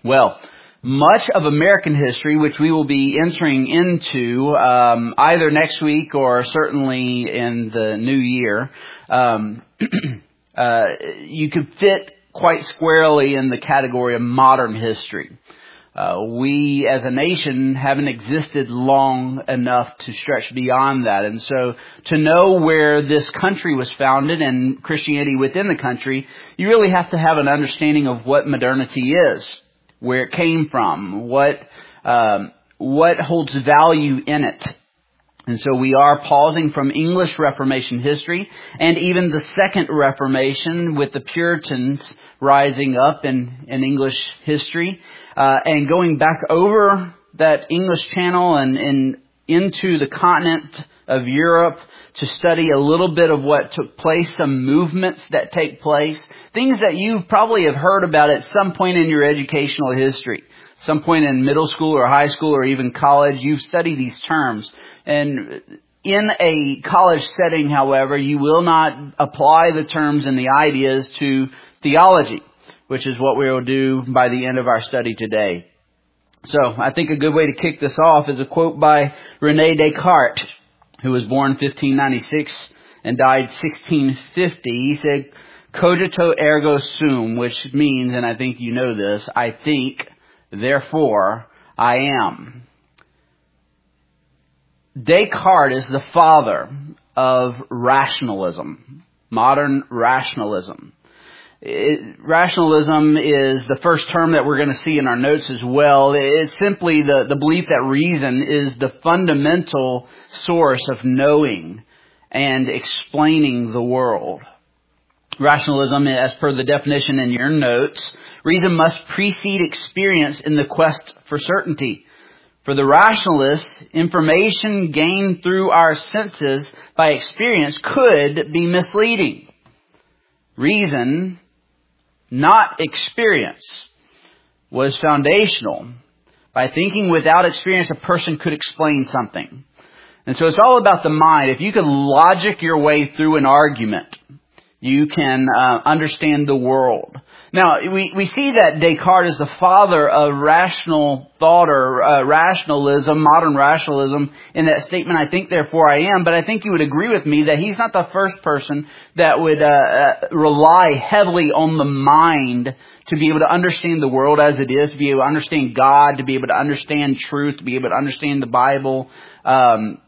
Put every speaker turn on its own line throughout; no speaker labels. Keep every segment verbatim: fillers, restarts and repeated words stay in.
Well, much of American history, which we will be entering into um, either next week or certainly in the new year, um, uh, you could fit quite squarely in the category of modern history. Uh, we as a nation haven't existed long enough to stretch beyond that. And so to know where this country was founded and Christianity within the country, you really have to have an understanding of what modernity is, where it came from, what um, what holds value in it. And so we are pausing from English Reformation history and even the Second Reformation with the Puritans rising up in, in English history uh, and going back over that English channel and, and into the continent of Europe to study a little bit of what took place, some movements that take place, things that you probably have heard about at some point in your educational history. Some point in middle school or high school or even college, you've studied these terms. And in a college setting, however, you will not apply the terms and the ideas to theology, which is what we will do by the end of our study today. So I think a good way to kick this off is a quote by René Descartes, who was born fifteen ninety-six and died sixteen fifty. He said, "Cogito ergo sum," which means, and I think you know this, I think, therefore I am. Descartes is the father of rationalism, modern rationalism. It, rationalism is the first term that we're going to see in our notes as well. It's simply the, the belief that reason is the fundamental source of knowing and explaining the world. Rationalism, as per the definition in your notes, reason must precede experience in the quest for certainty. For the rationalists, information gained through our senses by experience could be misleading. Reason, not experience, was foundational. By thinking without experience, a person could explain something. And so it's all about the mind. If you can logic your way through an argument, you can uh, understand the world. Now, we, we see that Descartes is the father of rational thought or uh, rationalism, modern rationalism, in that statement, I think, therefore I am. But I think you would agree with me that he's not the first person that would uh, uh, rely heavily on the mind to be able to understand the world as it is, to be able to understand God, to be able to understand truth, to be able to understand the Bible. Um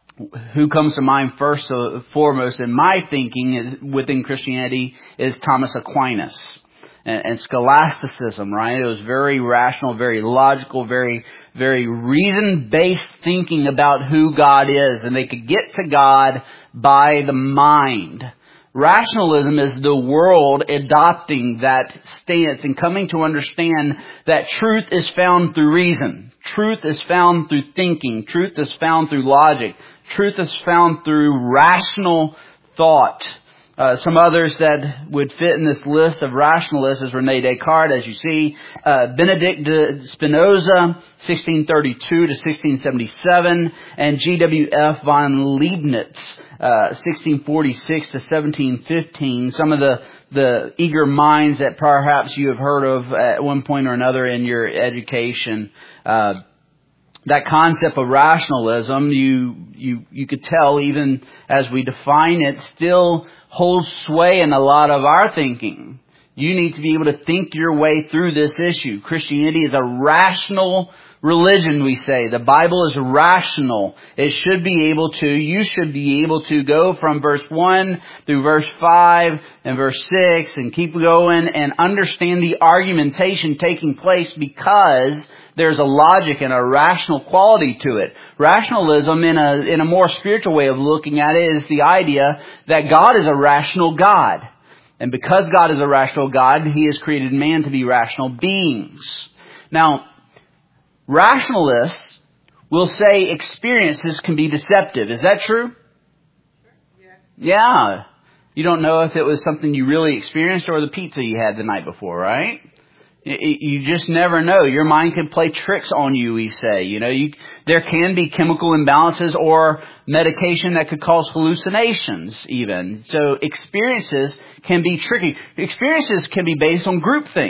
Who comes to mind first and foremost in my thinking is, within Christianity is Thomas Aquinas and, and scholasticism, right? It was very rational, very logical, very, very reason-based thinking about who God is. And they could get to God by the mind. Rationalism is the world adopting that stance and coming to understand that truth is found through reason. Truth is found through thinking. Truth is found through logic. Truth is found through rational thought. Uh, some others that would fit in this list of rationalists is René Descartes, as you see. Uh, Benedict de Spinoza, sixteen thirty-two to sixteen seventy-seven. And G W F von Leibniz, uh, sixteen forty-six to seventeen fifteen. Some of the, the eager minds that perhaps you have heard of at one point or another in your education. Uh, That concept of rationalism, you, you, you could tell even as we define it, still holds sway in a lot of our thinking. You need to be able to think your way through this issue. Christianity is a rational religion, we say. The Bible is rational. It should be able to, you should be able to go from verse one through verse five and verse six and keep going and understand the argumentation taking place because there's a logic and a rational quality to it. Rationalism, in a in a more spiritual way of looking at it, is the idea that God is a rational God. And because God is a rational God, He has created man to be rational beings. Now, rationalists will say experiences can be deceptive. Is that true?
Yeah.
Yeah. You don't know if it was something you really experienced or the pizza you had the night before, right? You just never know. Your mind can play tricks on you, we say. You know, you, there can be chemical imbalances or medication that could cause hallucinations even. So experiences can be tricky. Experiences can be based on groupthink.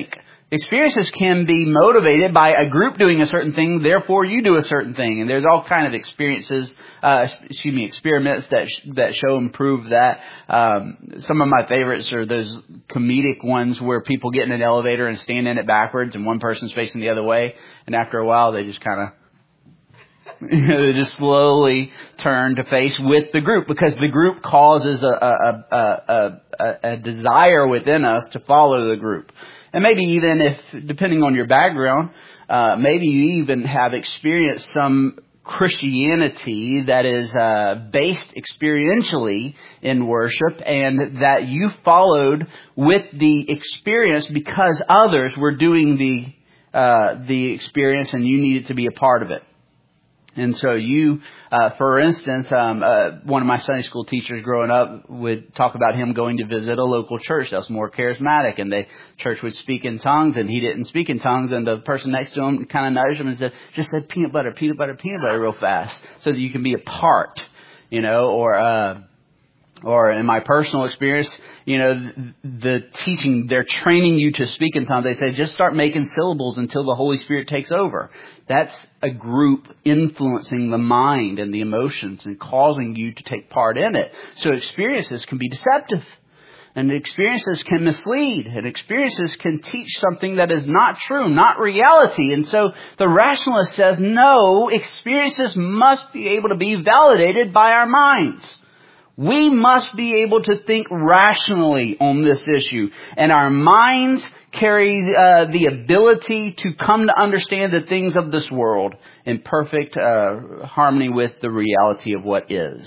Experiences can be motivated by a group doing a certain thing, therefore you do a certain thing. And there's all kind of experiences, uh, excuse me, experiments that sh- that show and prove that. Um, some of my favorites are those comedic ones where people get in an elevator and stand in it backwards and one person's facing the other way. And after a while, they just kind of, you know, they just slowly turn to face with the group because the group causes a, a, a, a, a desire within us to follow the group. And maybe even if, depending on your background, uh, maybe you even have experienced some Christianity that is uh, based experientially in worship and that you followed with the experience because others were doing the uh, the experience and you needed to be a part of it. And so you, uh, for instance, um, uh, one of my Sunday school teachers growing up would talk about him going to visit a local church that was more charismatic, and the church would speak in tongues, and he didn't speak in tongues, and the person next to him kind of nudged him and said, just said peanut butter, peanut butter, peanut butter real fast so that you can be a part, you know, or, uh, or in my personal experience, you know, the teaching, they're training you to speak in tongues. They say, just start making syllables until the Holy Spirit takes over. That's a group influencing the mind and the emotions and causing you to take part in it. So experiences can be deceptive. And experiences can mislead. And experiences can teach something that is not true, not reality. And so the rationalist says, no, experiences must be able to be validated by our minds. We must be able to think rationally on this issue. And our minds carry uh, the ability to come to understand the things of this world in perfect uh, harmony with the reality of what is.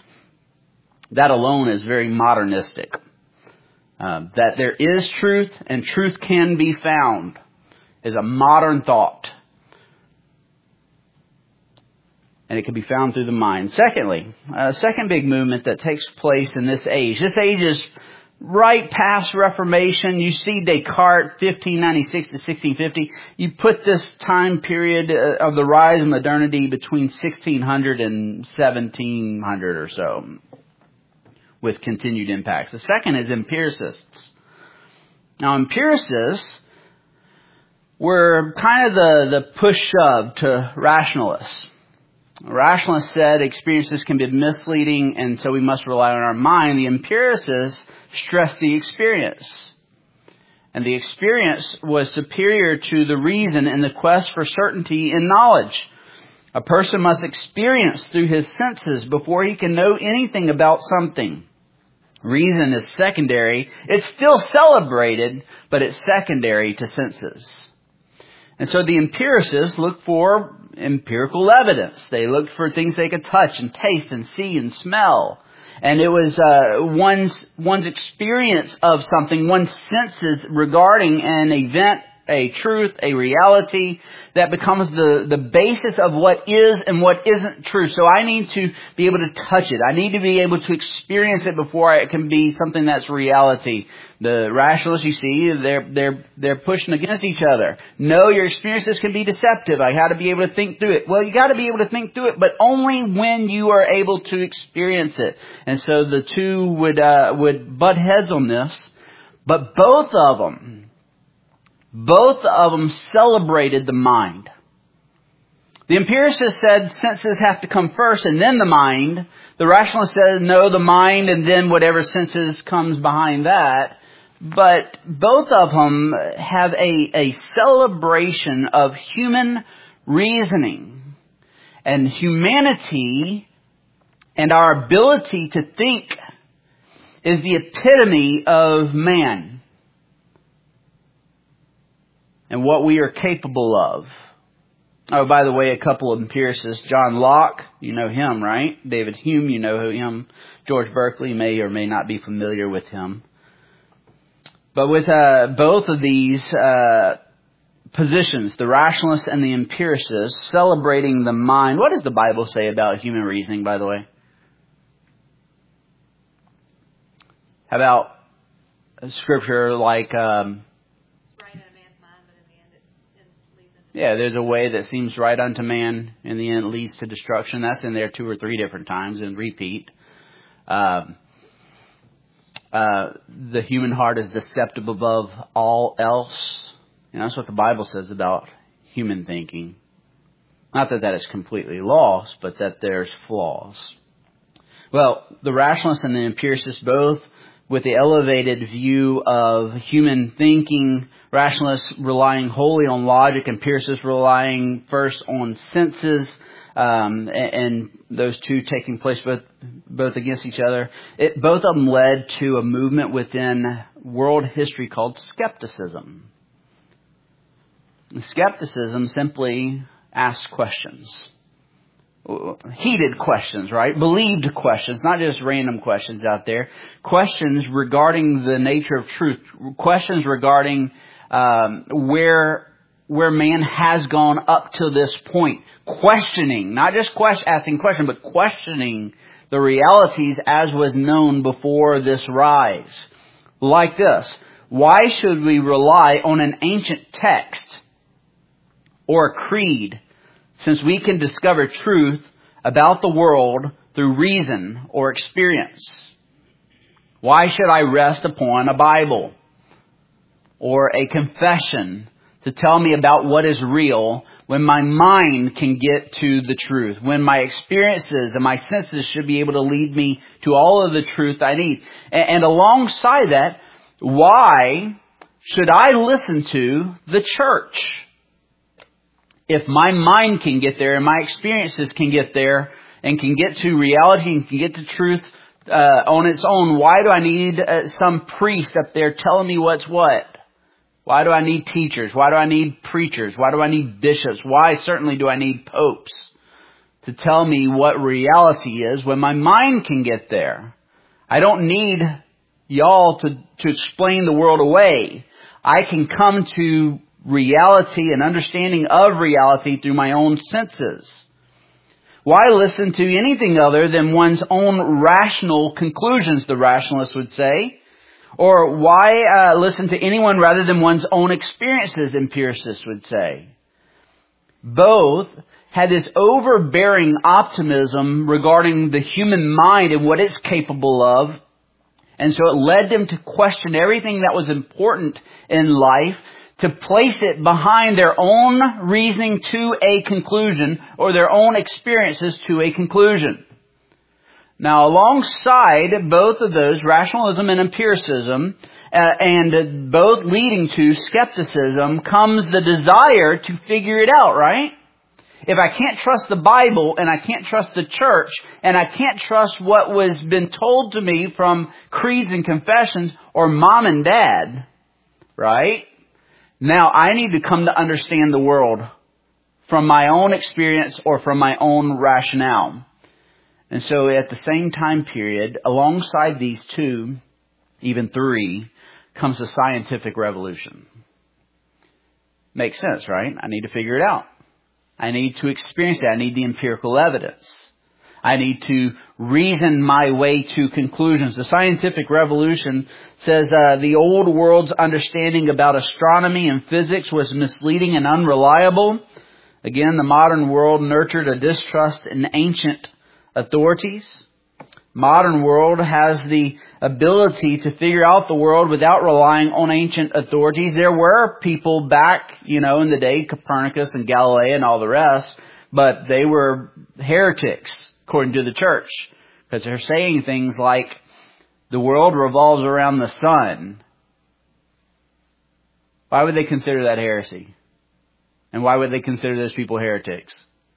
That alone is very modernistic. Uh, that there is truth and truth can be found is a modern thought. And it can be found through the mind. Secondly, a second big movement that takes place in this age. This age is right past Reformation. You see Descartes, fifteen ninety-six to sixteen fifty. You put this time period of the rise of modernity between sixteen hundred and seventeen hundred or so, with continued impacts. The second is empiricists. Now, empiricists were kind of the, the push-shove to rationalists. Rationalists said experiences can be misleading, and so we must rely on our mind. The empiricists stressed the experience. And the experience was superior to the reason in the quest for certainty in knowledge. A person must experience through his senses before he can know anything about something. Reason is secondary. It's still celebrated, but it's secondary to senses. And so the empiricists look for empirical evidence. They looked for things they could touch and taste and see and smell. And it was uh, one's one's experience of something, one's senses regarding an event, a truth, a reality that becomes the, the basis of what is and what isn't true. So I need to be able to touch it. I need to be able to experience it before it can be something that's reality. The rationalists, you see, they're they're they're pushing against each other. No, your experiences can be deceptive. I got to be able to think through it. Well, you got to be able to think through it, but only when you are able to experience it. And so the two would uh, would butt heads on this, but both of them. Both of them celebrated the mind. The empiricist said senses have to come first and then the mind. The rationalist said no, the mind and then whatever senses comes behind that. But both of them have a, a celebration of human reasoning and humanity, and our ability to think is the epitome of man. And what we are capable of. Oh, by the way, a couple of empiricists. John Locke, you know him, right? David Hume, you know him. George Berkeley may or may not be familiar with him. But with uh, both of these uh, positions, the rationalists and the empiricists, celebrating the mind. What does the Bible say about human reasoning, by the way? How about scripture like... Um, Yeah, there's a way that seems right unto man, in the end leads to destruction. That's in there two or three different times and repeat. Um, uh, the human heart is deceptive above all else. And that's what the Bible says about human thinking. Not that that is completely lost, but that there's flaws. Well, the rationalists and the empiricists both, with the elevated view of human thinking, rationalists relying wholly on logic, empiricists relying first on senses, um, and, and those two taking place both, both against each other. It, both of them led to a movement within world history called skepticism. Skepticism simply asks questions. Heated questions, right? Believed questions, not just random questions out there. Questions regarding the nature of truth. Questions regarding um, where where man has gone up to this point. Questioning, not just question, asking questions, but questioning the realities as was known before this rise. Like this: why should we rely on an ancient text or a creed, since we can discover truth about the world through reason or experience? Why should I rest upon a Bible or a confession to tell me about what is real when my mind can get to the truth, when my experiences and my senses should be able to lead me to all of the truth I need? And, and alongside that, why should I listen to the church? If my mind can get there and my experiences can get there and can get to reality and can get to truth uh, on its own, why do I need uh, some priest up there telling me what's what? Why do I need teachers? Why do I need preachers? Why do I need bishops? Why certainly do I need popes to tell me what reality is when my mind can get there? I don't need y'all to, to explain the world away. I can come to reality and understanding of reality through my own senses. Why listen to anything other than one's own rational conclusions, the rationalists would say? Or why uh, listen to anyone rather than one's own experiences, empiricists would say? Both had this overbearing optimism regarding the human mind and what it's capable of. And so it led them to question everything that was important in life, to place it behind their own reasoning to a conclusion or their own experiences to a conclusion. Now, alongside both of those, rationalism and empiricism, uh, and both leading to skepticism, comes the desire to figure it out, right? If I can't trust the Bible and I can't trust the church and I can't trust what was been told to me from creeds and confessions or mom and dad, right? Now I need to come to understand the world from my own experience or from my own rationale. And so at the same time period, alongside these two, even three, comes the scientific revolution. Makes sense, right? I need to figure it out. I need to experience it. I need the empirical evidence. I need to reason my way to conclusions. The scientific revolution says uh, the old world's understanding about astronomy and physics was misleading and unreliable. Again, the modern world nurtured a distrust in ancient authorities. Modern world has the ability to figure out the world without relying on ancient authorities. There were people back, you know, in the day, Copernicus and Galileo and all the rest, but they were heretics, according to the church, because they're saying things like the world revolves around the sun. Why would they consider that heresy? And why would they consider those people heretics?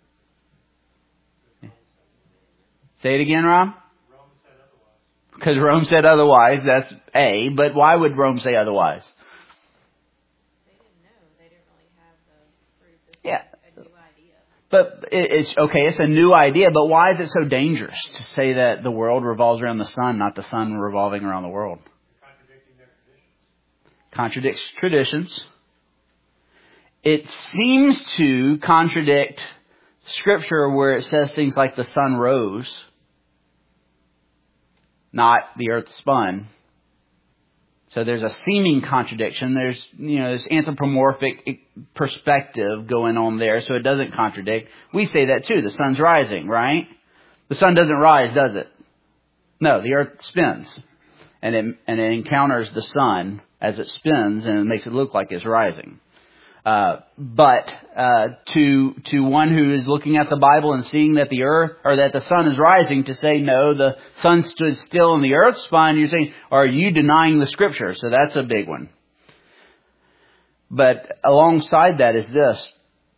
Say it again, Rob? Because Rome said otherwise, that's A, but why would Rome say otherwise?
They didn't know. They didn't really have the proof. It's
Yeah.
a new idea.
But it's, okay, it's a new idea, but why is it so dangerous to say that the world revolves around the sun, not the sun revolving around the world?
Contradicting their traditions.
Contradicts traditions. It seems to contradict Scripture where it says things like the sun rose, not the earth spun. So there's a seeming contradiction. There's, you know, this anthropomorphic perspective going on there, so it doesn't contradict. We say that too. The sun's rising, right? The sun doesn't rise, does it? No, the earth spins. And it, and it encounters the sun as it spins, and it makes it look like it's rising. Uh, but uh, to to one who is looking at the Bible and seeing that the earth or that the sun is rising, to say no, the sun stood still and the earth spun, you're saying, are you denying the Scripture? So that's a big one. But alongside that is this.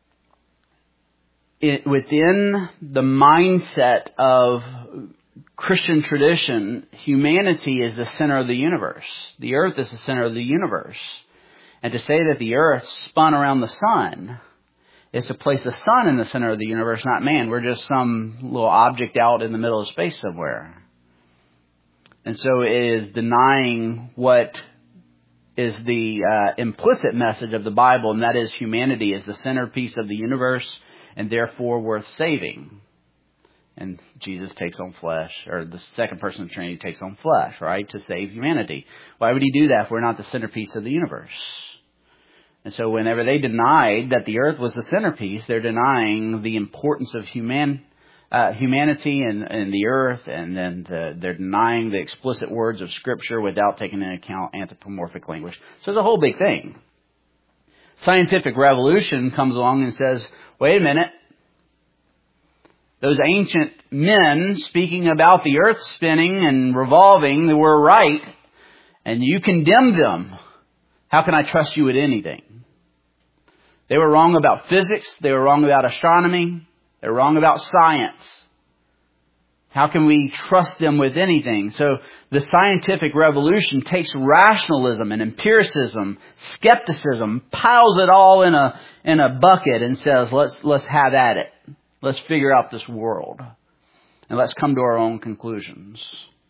It, within the mindset of Christian tradition, humanity is the center of the universe. The earth is the center of the universe. And to say that the earth spun around the sun is to place the sun in the center of the universe, not man. We're just some little object out in the middle of space somewhere. And so it is denying what is the uh, implicit message of the Bible, and that is humanity is the centerpiece of the universe and therefore worth saving. And Jesus takes on flesh, or the second person of the Trinity takes on flesh, right, to save humanity. Why would he do that if we're not the centerpiece of the universe? And so whenever they denied that the earth was the centerpiece, they're denying the importance of human, uh, humanity and, and the earth, and then the, they're denying the explicit words of Scripture without taking into account anthropomorphic language. So it's a whole big thing. Scientific revolution comes along and says, wait a minute. Those ancient men speaking about the earth spinning and revolving, they were right, and you condemn them. How can I trust you with anything? They were wrong about physics. They were wrong about astronomy. They were wrong about science. How can we trust them with anything? So the scientific revolution takes rationalism and empiricism, skepticism, piles it all in a in a bucket and says, let's let's have at it. Let's figure out this world. And let's come to our own conclusions.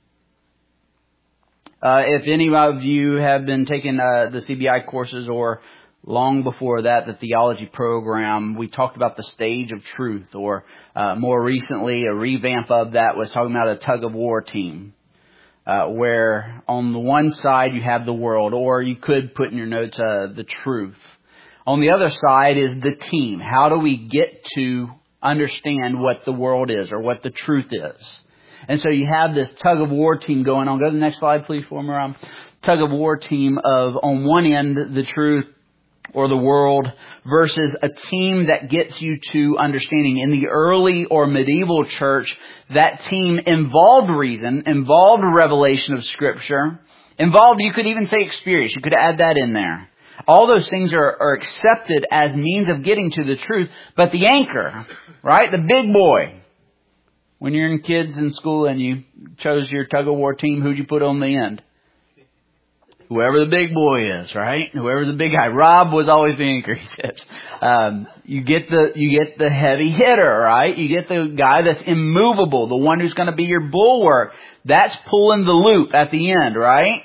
Uh, if any of you have been taking uh, the C B I courses or long before that, the theology program, we talked about the stage of truth, or uh, more recently, a revamp of that was talking about a tug-of-war team, uh, where on the one side you have the world, or you could put in your notes uh, the truth. On the other side is the team. How do we get to understand what the world is or what the truth is? And so you have this tug-of-war team going on. Go to the next slide, please, for me, Ron. Tug-of-war team of, on one end, the truth or the world, versus a team that gets you to understanding. In the early or medieval church, that team involved reason, involved revelation of Scripture, involved, you could even say, experience. You could add that in there. All those things are, are accepted as means of getting to the truth. But the anchor, right, the big boy, when you're in kids in school and you chose your tug-of-war team, who'd you put on the end? Whoever the big boy is, right? Whoever the big guy. Rob was always the anchor, he says. Um, you get the, you get the heavy hitter, right? You get the guy that's immovable, the one who's going to be your bulwark. That's pulling the loop at the end, right?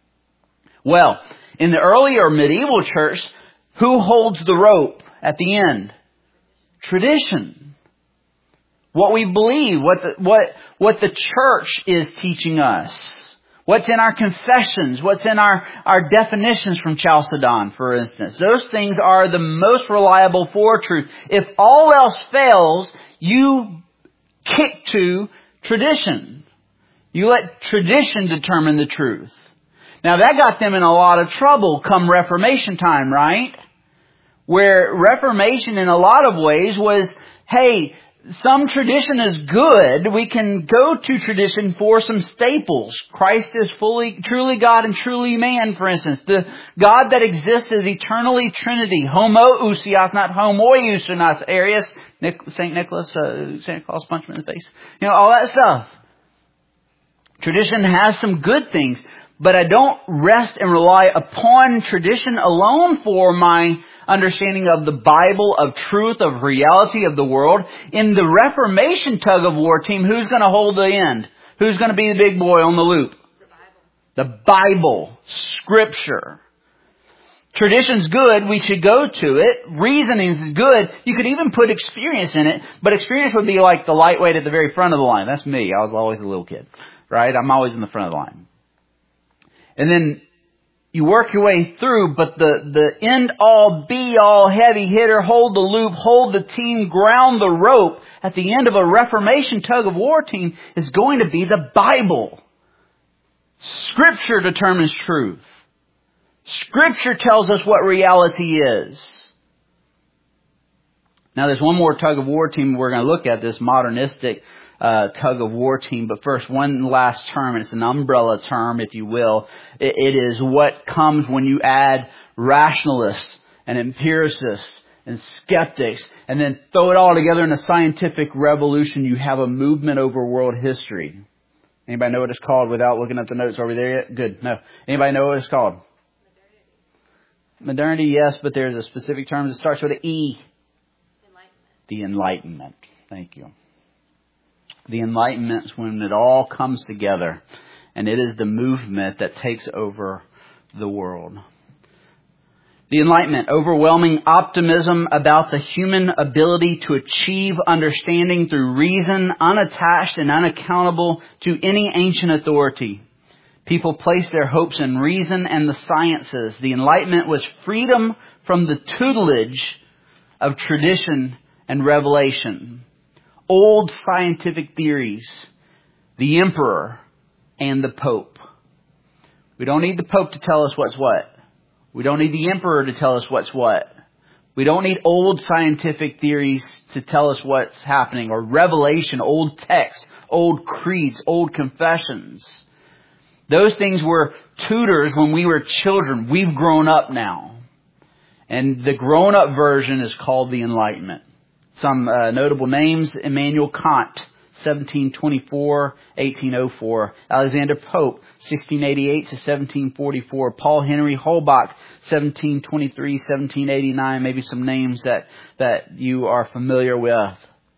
Well, in the early or medieval church, who holds the rope at the end? Tradition. What we believe, what the, what, what the church is teaching us. What's in our confessions, what's in our, our definitions from Chalcedon, for instance. Those things are the most reliable for truth. If all else fails, you kick to tradition. You let tradition determine the truth. Now that got them in a lot of trouble come Reformation time, right? Where Reformation in a lot of ways was, hey, some tradition is good. We can go to tradition for some staples. Christ is fully, truly God and truly man, for instance. The God that exists is eternally Trinity. Homoousios, not homoiousios. Arius, Saint Nicholas, uh, Santa Claus punch him in the face. You know, all that stuff. Tradition has some good things, but I don't rest and rely upon tradition alone for my understanding of the Bible, of truth, of reality of the world. In the Reformation tug-of-war team, who's going to hold the end? Who's going to be the big boy on the loop? The Bible. The Bible. Scripture. Tradition's good. We should go to it. Reasoning's good. You could even put experience in it, but experience would be like the lightweight at the very front of the line. That's me. I was always a little kid, right? I'm always in the front of the line. And then you work your way through, but the, the end-all, be-all, heavy hitter, hold the loop, hold the team, ground the rope at the end of a Reformation tug-of-war team is going to be the Bible. Scripture determines truth. Scripture tells us what reality is. Now, there's one more tug of war team we're going to look at, this modernistic uh, tug of war team. But first, one last term, and it's an umbrella term, if you will. It, it is what comes when you add rationalists and empiricists and skeptics, and then throw it all together in a scientific revolution. You have a movement over world history. Anybody know what it's called without looking at the notes? Are we there yet? Good. No. Anybody know what it's called? Modernity, yes, but there's a specific term that starts with an E. Enlightenment. The Enlightenment. Thank you. The Enlightenment is when it all comes together, and it is the movement that takes over the world. The Enlightenment, overwhelming optimism about the human ability to achieve understanding through reason, unattached and unaccountable to any ancient authority. People placed their hopes in reason and the sciences. The Enlightenment was freedom from the tutelage of tradition and revelation. Old scientific theories, the emperor and the pope. We don't need the pope to tell us what's what. We don't need the emperor to tell us what's what. We don't need old scientific theories to tell us what's happening, or revelation, old texts, old creeds, old confessions. Those things were tutors when we were children. We've grown up now. And the grown-up version is called the Enlightenment. Some uh, notable names: Immanuel Kant, seventeen twenty-four to eighteen oh four. Alexander Pope, sixteen eighty-eight to seventeen forty-four. Paul Henry Holbach, seventeen twenty-three to seventeen eighty-nine. Maybe some names that, that you are familiar with.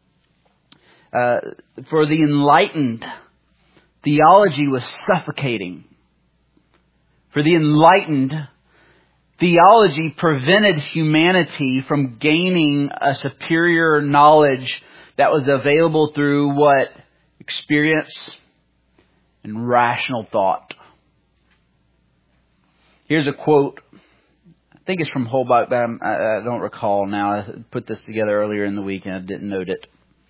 Uh, for the enlightened, theology was suffocating. For the enlightened, theology prevented humanity from gaining a superior knowledge that was available through what? Experience and rational thought. Here's a quote. I think it's from Holbach, but I'm, I, I don't recall now. I put this together earlier in the week and I didn't note it.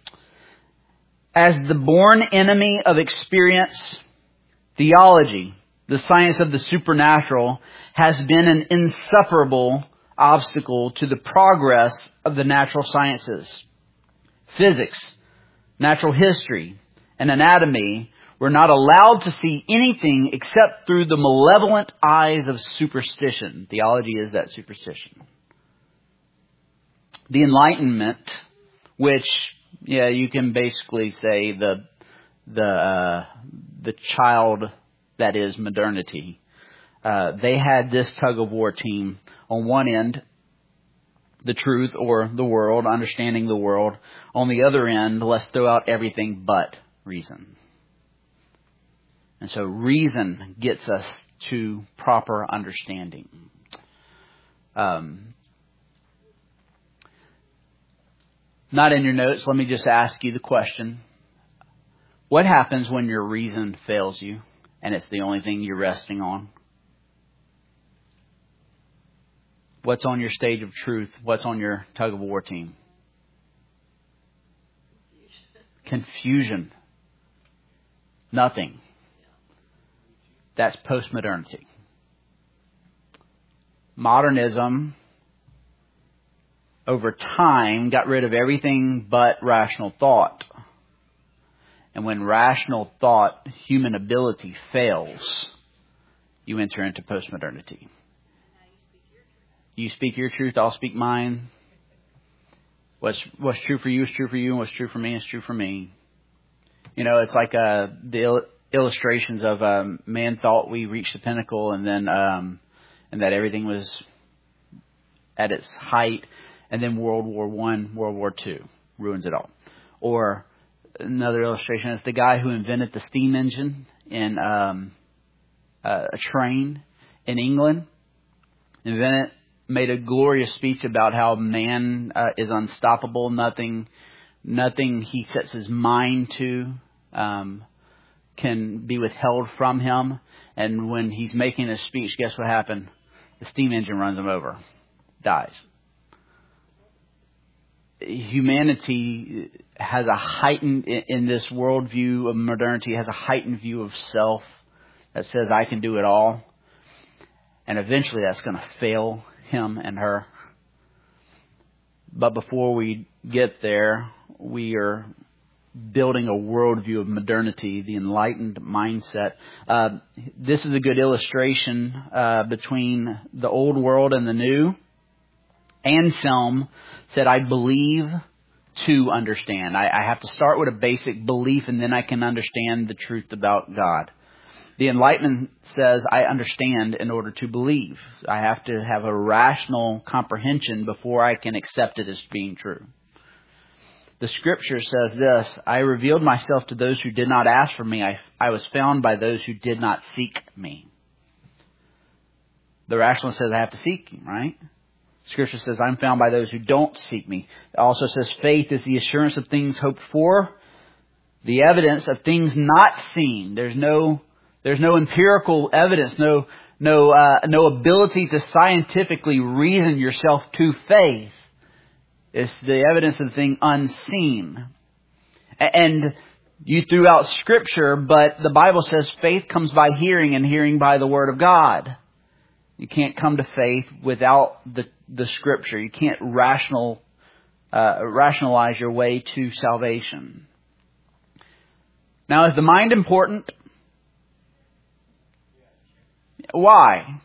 As the born enemy of experience, theology, the science of the supernatural, has been an insufferable obstacle to the progress of the natural sciences. Physics, natural history, and anatomy were not allowed to see anything except through the malevolent eyes of superstition. Theology is that superstition. The Enlightenment, which, yeah, you can basically say the the uh, the child that is modernity. Uh, they had this tug of war team on one end, the truth or the world, understanding the world. On the other end, let's throw out everything but reason. And so reason gets us to proper understanding. Um, not in your notes, let me just ask you the question. What happens when your reason fails you and it's the only thing you're resting on? What's on your stage of truth? What's on your tug of war team? Confusion. Nothing. That's postmodernity. Modernism, over time, got rid of everything but rational thought. And when rational thought, human ability fails, you enter into postmodernity. You speak your truth, I'll speak mine. What's what's true for you is true for you, and what's true for me is true for me. You know, it's like uh, the il- illustrations of um, man thought we reached the pinnacle, and then um, and that everything was at its height, and then World War One, World War Two ruins it all. Or another illustration is the guy who invented the steam engine in um, uh, a train in England. Invented. Made a glorious speech about how man uh, is unstoppable. Nothing, nothing he sets his mind to um, can be withheld from him. And when he's making a speech, guess what happened? The steam engine runs him over, dies. Humanity has a heightened, in this worldview of modernity, has a heightened view of self that says I can do it all. And eventually that's going to fail him and her. But before we get there, we are building a worldview of modernity, the enlightened mindset. Uh, this is a good illustration uh, between the old world and the new. Anselm said, I believe to understand. I, I have to start with a basic belief and then I can understand the truth about God. The Enlightenment says, I understand in order to believe. I have to have a rational comprehension before I can accept it as being true. The Scripture says this, I revealed myself to those who did not ask for me. I, I was found by those who did not seek me. The rationalist says I have to seek him, right? Scripture says I'm found by those who don't seek me. It also says faith is the assurance of things hoped for, the evidence of things not seen. There's no, there's no empirical evidence, no, no, uh, no ability to scientifically reason yourself to faith. It's the evidence of the thing unseen. And you threw out Scripture, but the Bible says faith comes by hearing and hearing by the Word of God. You can't come to faith without the, the Scripture. You can't rational, uh, rationalize your way to salvation. Now, is the mind important? Why?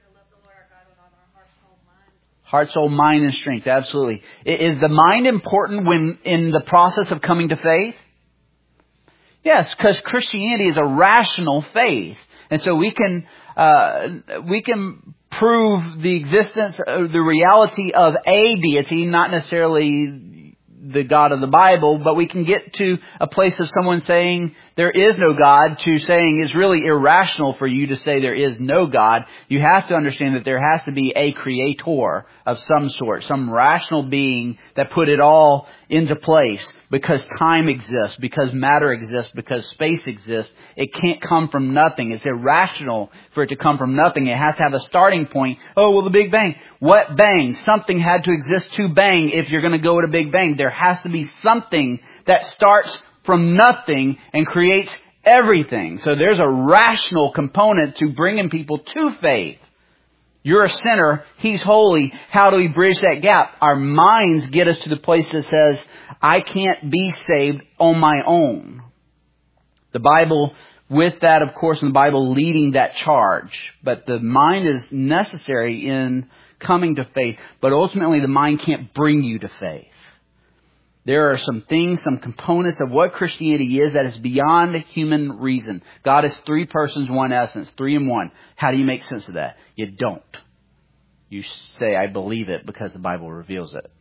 Heart, soul, mind, and strength. Absolutely. Is the mind important when in the process of coming to faith? Yes, because Christianity is a rational faith. And so we can, uh, we can prove the existence of the reality of a deity, not necessarily the God of the Bible, but we can get to a place of someone saying there is no God to saying it's really irrational for you to say there is no God. You have to understand that there has to be a creator of some sort, some rational being that put it all into place because time exists, because matter exists, because space exists. It can't come from nothing. It's irrational for it to come from nothing. It has to have a starting point. Oh, well, the Big Bang. What bang? Something had to exist to bang if you're going to go with a Big Bang. There has to be something that starts from nothing and creates everything. So there's a rational component to bringing people to faith. You're a sinner. He's holy. How do we bridge that gap? Our minds get us to the place that says, I can't be saved on my own. The Bible, with that, of course, in the Bible, leading that charge. But the mind is necessary in coming to faith. But ultimately, the mind can't bring you to faith. There are some things, some components of what Christianity is that is beyond human reason. God is three persons, one essence, three in one. How do you make sense of that? You don't. You say, I believe it because the Bible reveals it.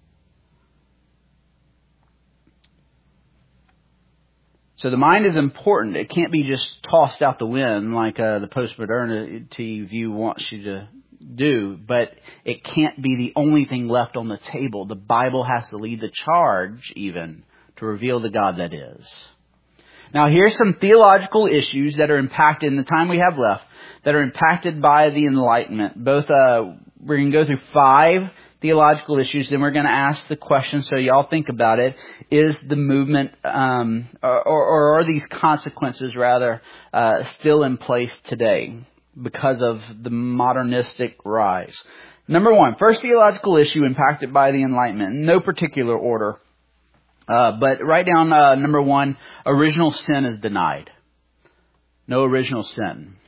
So the mind is important. It can't be just tossed out the wind like uh, the postmodernity view wants you to do, but it can't be the only thing left on the table. The Bible has to lead the charge even to reveal the God that is. Now here's some theological issues that are impacted in the time we have left that are impacted by the Enlightenment. Both, uh, we're going to go through five theological issues, then we're going to ask the question, so y'all think about it. Is the movement, um, or, or are these consequences rather, uh, still in place today because of the modernistic rise? Number one, first theological issue impacted by the Enlightenment. In no particular order. Uh, but write down, uh, number one, original sin is denied. No original sin.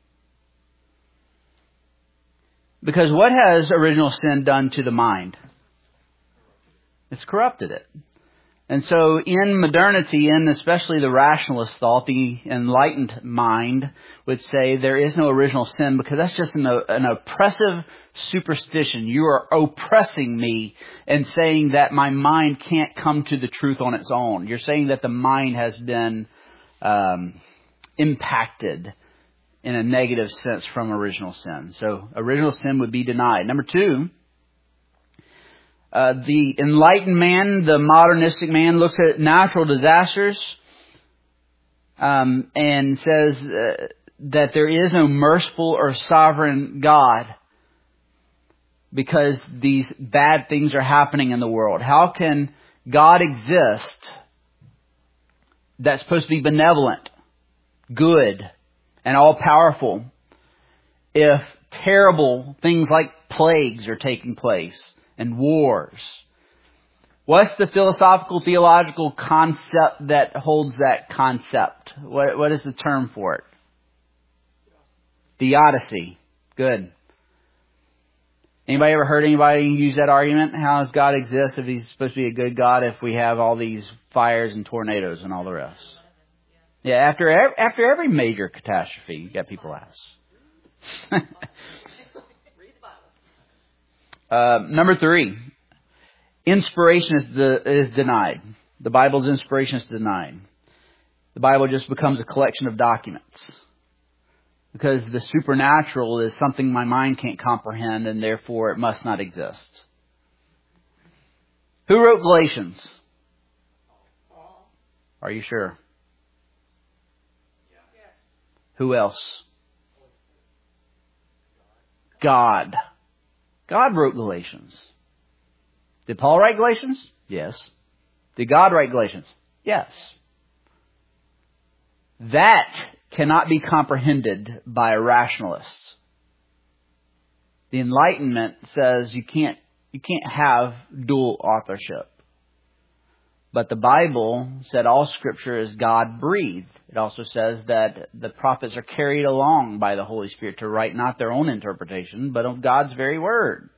Because what has original sin done to the mind? It's corrupted it. And so in modernity, and especially the rationalist thought, the enlightened mind would say there is no original sin because that's just an, an oppressive superstition. You are oppressing me and saying that my mind can't come to the truth on its own. You're saying that the mind has been um, impacted in a negative sense from original sin. So original sin would be denied. Number two, uh, the enlightened man, the modernistic man, looks at natural disasters um, and says uh, that there is no merciful or sovereign God because these bad things are happening in the world. How can God exist that's supposed to be benevolent, good, and all-powerful if terrible things like plagues are taking place and wars What's the philosophical, theological concept that holds that concept? What, what is the term for it? Theodicy. Good. Anybody ever heard anybody use that argument? How does God exist if He's supposed to be a good God if we have all these fires and tornadoes and all the rest? Yeah, after every, after every major catastrophe, you got people ask. uh, number three. Inspiration is, de- is denied. The Bible's inspiration is denied. The Bible just becomes a collection of documents. Because the supernatural is something my mind can't comprehend and therefore it must not exist. Who wrote Galatians? Are you sure? Who else? God. God wrote Galatians. Did Paul write Galatians? Yes. Did God write Galatians? Yes. That cannot be comprehended by a rationalist. The Enlightenment says you can't you can't have dual authorship. But the Bible said all Scripture is God-breathed. It also says that the prophets are carried along by the Holy Spirit to write not their own interpretation, but of God's very Word.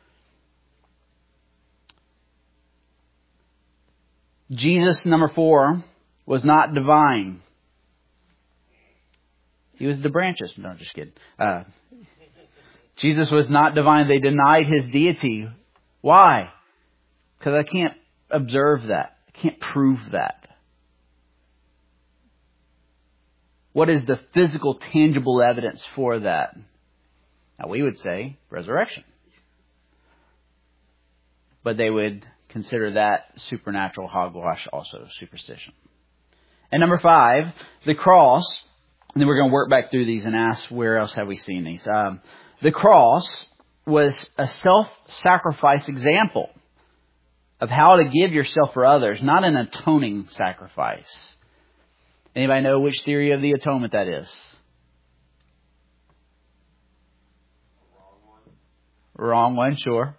Jesus, number four, was not divine. He was the branches. No, just kidding. Uh, Jesus was not divine. They denied His deity. Why? Because I can't observe that. I can't prove that. What is the physical, tangible evidence for that? Now, we would say resurrection. But they would consider that supernatural hogwash also, superstition. And number five, the cross. And then we're going to work back through these and ask where else have we seen these. Um, the cross was a self-sacrifice example of how to give yourself for others, not an atoning sacrifice. Anybody know which theory of the atonement that is? Wrong one. Wrong one, sure.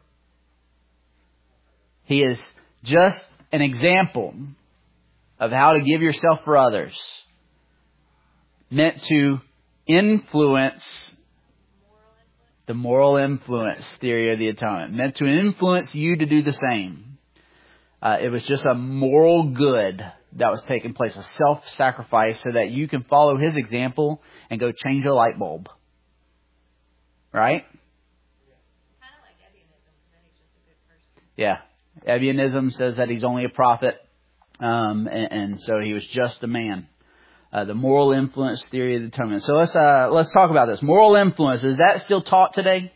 He is just an example of how to give yourself for others. Meant to influence the moral influence theory of the atonement. Meant to influence you to do the same. Uh, it was just a moral good that was taking place, a self-sacrifice so that you can follow His example and go change a light bulb. Right?
Kind of like Ebionism, then he's just a good person.
Yeah. Ebionism says that he's only a prophet, um, and, and so he was just a man. Uh, the moral influence theory of the atonement. So let's uh, let's talk about this. Moral influence, is that still taught today?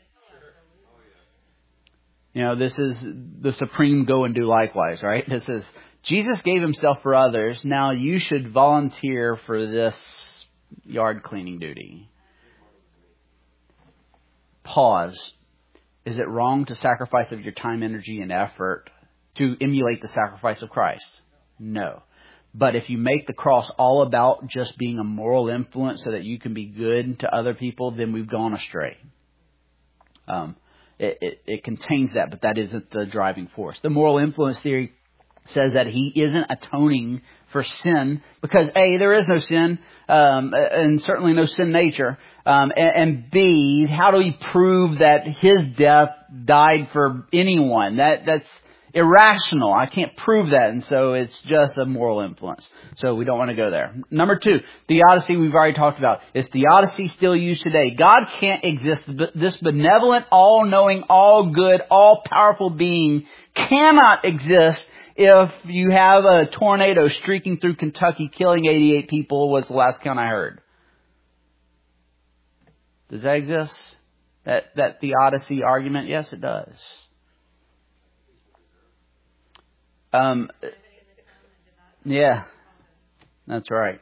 You know, this is the supreme go and do likewise, right? This is Jesus gave Himself for others. Now you should volunteer for this yard cleaning duty. Pause. Is it wrong to sacrifice of your time, energy, and effort to emulate the sacrifice of Christ? No. But if you make the cross all about just being a moral influence so that you can be good to other people, then we've gone astray. Um, it, it, it contains that, but that isn't the driving force. The moral influence theory says that He isn't atoning for sin because A, there is no sin, um, and certainly no sin nature. Um, and, and B, how do we prove that His death died for anyone? That that's irrational. I can't prove that, and so it's just a moral influence. So we don't want to go there. Number two, theodicy we've already talked about. Is theodicy still used today? God can't exist. This benevolent, all-knowing, all-good, all-powerful being cannot exist if you have a tornado streaking through Kentucky, killing eighty-eight people, was the last count I heard. Does that exist? That that theodicy argument? Yes, it does. Um, yeah, that's right.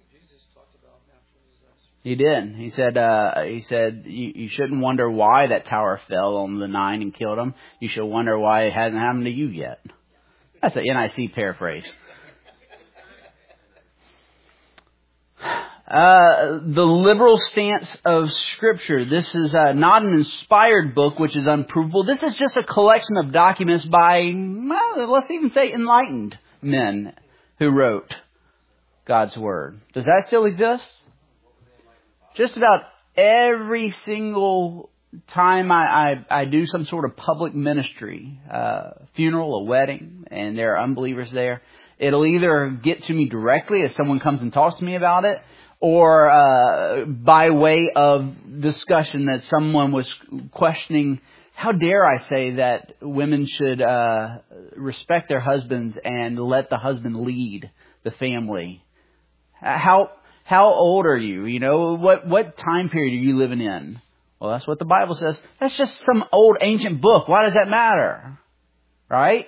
He did. He said. Uh, he said you, you shouldn't wonder why that tower fell on the nine and killed them. You should wonder why it hasn't happened to you yet. That's an N I C paraphrase. Uh, the liberal stance of Scripture. This is uh, not an inspired book, which is unprovable. This is just a collection of documents by, well, let's even say enlightened men who wrote God's Word. Does that still exist? Just about every single time I, I, I do some sort of public ministry, uh, funeral, a wedding, and there are unbelievers there, it'll either get to me directly as someone comes and talks to me about it, or uh, by way of discussion that someone was questioning, how dare I say that women should uh, respect their husbands and let the husband lead the family? How how old are you? You know, what what time period are you living in? Well, that's what the Bible says. That's just some old ancient book. Why does that matter? Right?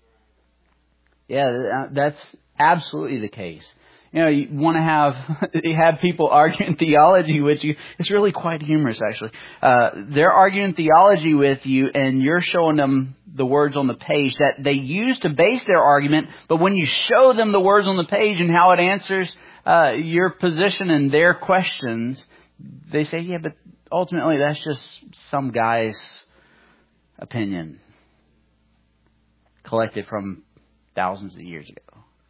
Yeah, that's absolutely the case. You know, you want to have you have people arguing theology with you. It's really quite humorous, actually. Uh, they're arguing theology with you, and you're showing them the words on the page that they use to base their argument. But when you show them the words on the page and how it answers uh, your position and their questions, they say, yeah, but ultimately that's just some guy's opinion collected from thousands of years ago.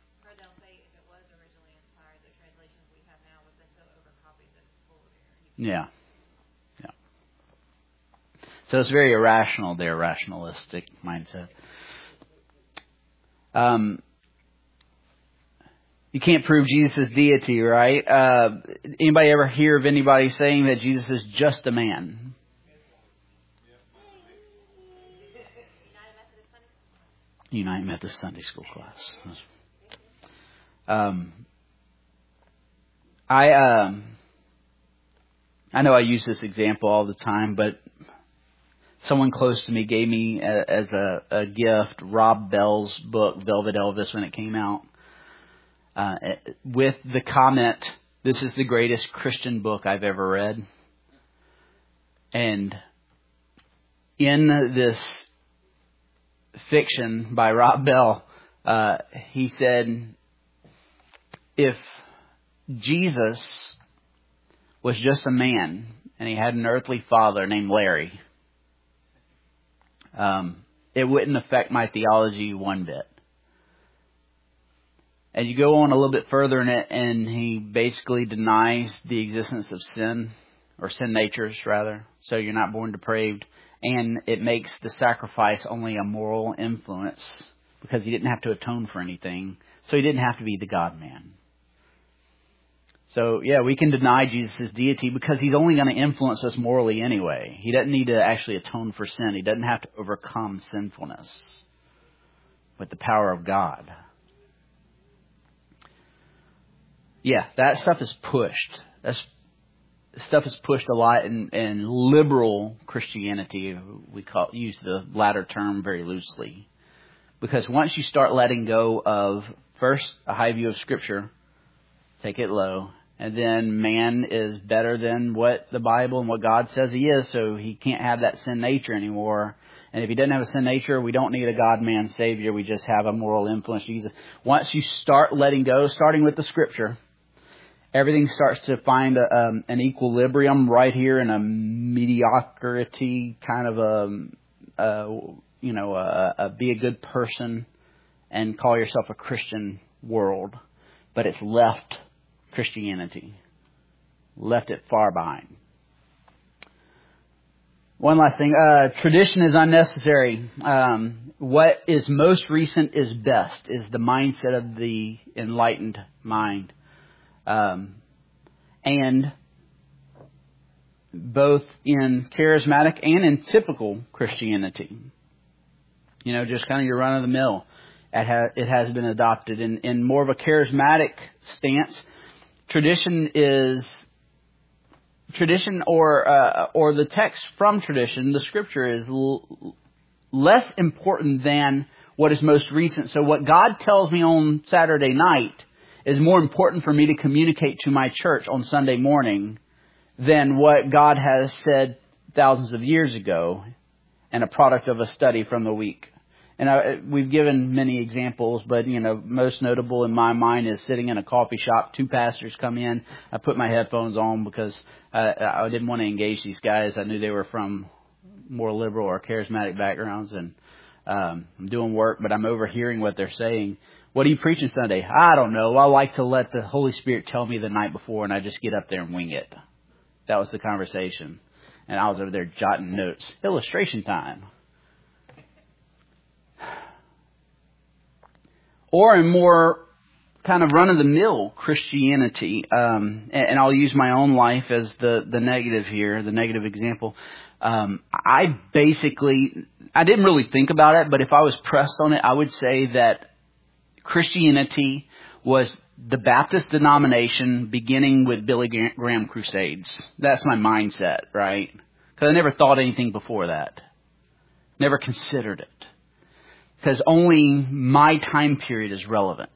Yeah. Yeah. So it's very irrational, their rationalistic mindset. Um, you can't prove Jesus' deity, right? Uh, anybody ever hear of anybody saying that Jesus is just a man? United Methodist Sunday School class. Um, I... Um, I know I use this example all the time, but someone close to me gave me a, as a, a gift Rob Bell's book, Velvet Elvis, when it came out, uh, with the comment, "This is the greatest Christian book I've ever read." And in this fiction by Rob Bell, uh, he said, if Jesus was just a man, and he had an earthly father named Larry, um, it wouldn't affect my theology one bit. And you go on a little bit further in it, and he basically denies the existence of sin, or sin natures, rather. So you're not born depraved. And it makes the sacrifice only a moral influence, because he didn't have to atone for anything. So he didn't have to be the God-man. So, yeah, we can deny Jesus' deity because he's only going to influence us morally anyway. He doesn't need to actually atone for sin. He doesn't have to overcome sinfulness with the power of God. Yeah, that stuff is pushed. That stuff is pushed a lot in, in liberal Christianity. We call use the latter term very loosely. Because once you start letting go of, first, a high view of Scripture, take it low. And then man is better than what the Bible and what God says he is, so he can't have that sin nature anymore. And if he doesn't have a sin nature, we don't need a God-man Savior. We just have a moral influence. Jesus. Once you start letting go, starting with the Scripture, everything starts to find a, um, an equilibrium right here in a mediocrity kind of a, a you know, a, a be a good person and call yourself a Christian world. But it's left Christianity. Left it far behind. One last thing. Uh, tradition is unnecessary. Um, what is most recent is best, is the mindset of the enlightened mind. Um, and both in charismatic and in typical Christianity. You know, just kind of your run-of-the-mill. It, ha- it has been adopted in, in more of a charismatic stance. Tradition is tradition, or uh, or the text from tradition, the Scripture, is l- less important than what is most recent. So what God tells me on Saturday night is more important for me to communicate to my church on Sunday morning than what God has said thousands of years ago and a product of a study from the week. And I, we've given many examples, but, you know, most notable in my mind is sitting in a coffee shop. Two pastors come in. I put my headphones on because I, I didn't want to engage these guys. I knew they were from more liberal or charismatic backgrounds, and um, I'm doing work, but I'm overhearing what they're saying. What are you preaching Sunday? I don't know. I like to let the Holy Spirit tell me the night before, and I just get up there and wing it. That was the conversation. And I was over there jotting notes. Illustration time. Or in more kind of run-of-the-mill Christianity, um, and, and I'll use my own life as the, the negative here, the negative example. Um, I basically, I didn't really think about it, but if I was pressed on it, I would say that Christianity was the Baptist denomination beginning with Billy Graham crusades. That's my mindset, right? Because I never thought anything before that. Never considered it. Because only my time period is relevant.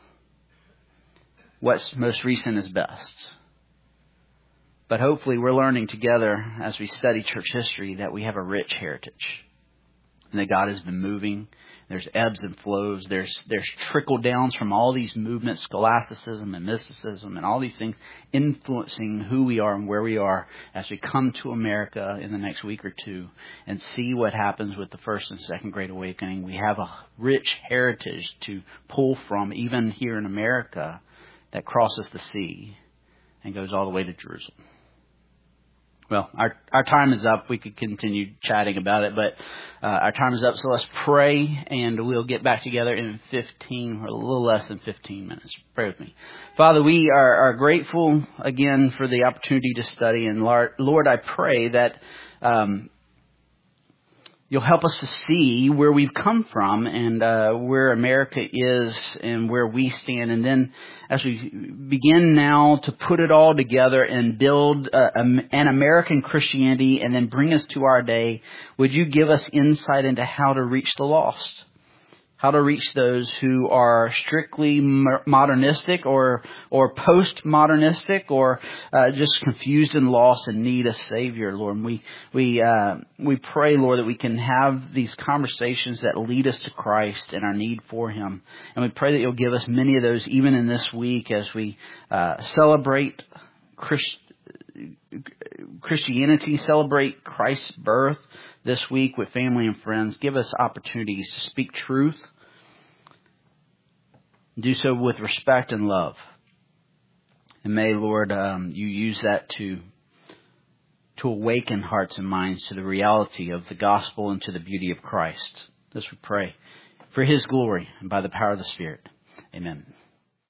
What's most recent is best. But hopefully we're learning together as we study church history that we have a rich heritage. And that God has been moving. There's ebbs and flows. There's there's trickle downs from all these movements, scholasticism and mysticism and all these things influencing who we are and where we are as we come to America in the next week or two and see what happens with the first and second Great Awakening. We have a rich heritage to pull from even here in America that crosses the sea and goes all the way to Jerusalem. Well, our our time is up. We could continue chatting about it, but uh, our time is up. So let's pray, and we'll get back together in fifteen or a little less than fifteen minutes. Pray with me. Father, we are, are grateful again for the opportunity to study. And Lord, Lord I pray that um, you'll help us to see where we've come from and uh, where America is and where we stand. And then as we begin now to put it all together and build uh, an American Christianity and then bring us to our day, would you give us insight into how to reach the lost? How to reach those who are strictly modernistic or or post-modernistic or uh, just confused and lost and need a Savior, Lord. And we we uh, we pray, Lord, that we can have these conversations that lead us to Christ and our need for Him. And we pray that You'll give us many of those even in this week as we uh, celebrate Christ. Christianity, celebrate Christ's birth this week with family and friends. Give us opportunities to speak truth. Do so with respect and love. And may, Lord, um, You use that to to awaken hearts and minds to the reality of the gospel and to the beauty of Christ. This we pray for His glory and by the power of the Spirit. Amen.